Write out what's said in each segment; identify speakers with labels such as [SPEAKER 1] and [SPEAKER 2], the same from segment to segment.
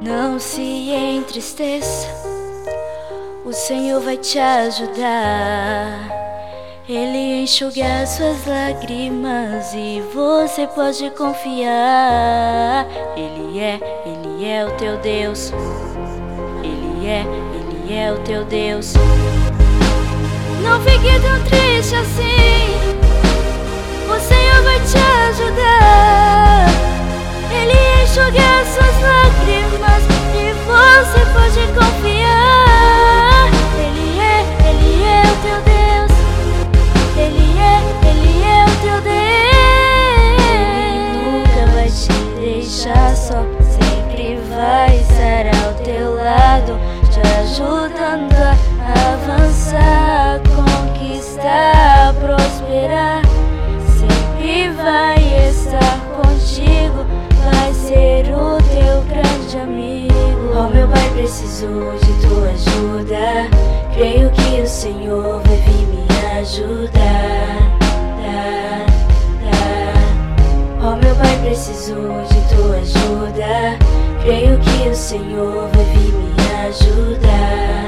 [SPEAKER 1] Não se entristeça, o Senhor vai te ajudar. Ele enxuga as suas lágrimas e você pode confiar. Ele é o teu Deus. Ele é o teu Deus. Não fique tão triste assim, o Senhor vai te ajudar. Ele enxuga as suas lágrimas e você pode confiar. Ele é o teu Deus. Ele é o teu Deus. Ele nunca vai te deixar só, sempre vai estar ao teu lado, te ajudando a avançar, conquistar, prosperar. Sempre vai estar contigo, vai ser o teu grande amigo. Oh, meu Pai, preciso de tua ajuda. Creio que o Senhor vai vir me ajudar. Oh, meu Pai, preciso de tua ajuda. Creio que o Senhor vai vir me ajudar.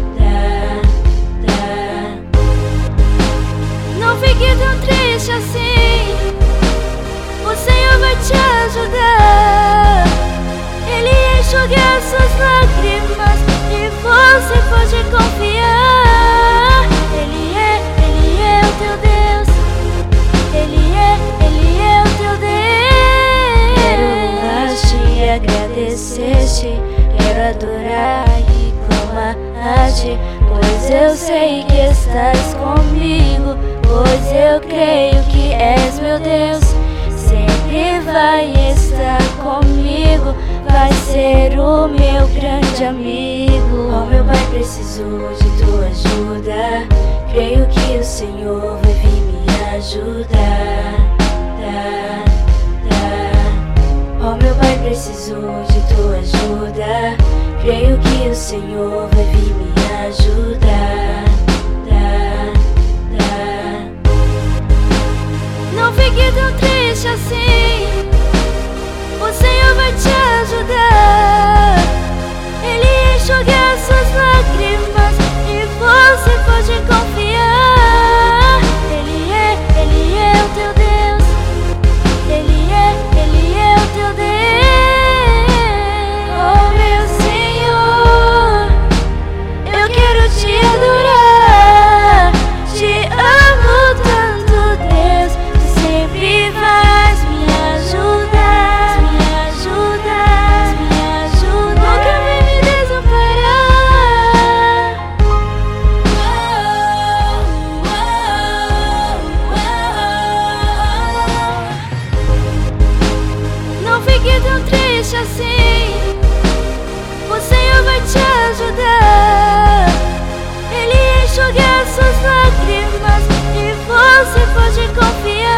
[SPEAKER 1] Não fique tão triste assim, o Senhor vai te ajudar. Ele enxuga as suas lágrimas e você pode confiar. Ele é o teu Deus. Ele é o teu Deus. Quero louvar-te e agradecer-te, quero adorar e clamar-te, pois eu sei que estás comigo, pois eu creio que és meu Deus. Sempre vai estar comigo, vai ser o meu grande amigo. Oh, meu Pai, preciso de tua ajuda. Creio que o Senhor vai vir me ajudar. Oh, meu Pai, preciso de tua ajuda. Creio que o Senhor vai vir me ajudar. Não fique tão triste assim, o Senhor vai te ajudar. Ele enxuga as suas lágrimas e você pode confiar. Ele é o teu Deus. Ele é o teu Deus. Oh, meu Senhor, eu quero te adorar. Te amo tanto, Deus. Sempre vais me ajudar, nunca vai me desamparar. Não fique tão triste assim, o Senhor vai te ajudar. Ele enxuga as suas lágrimas e você pode confiar.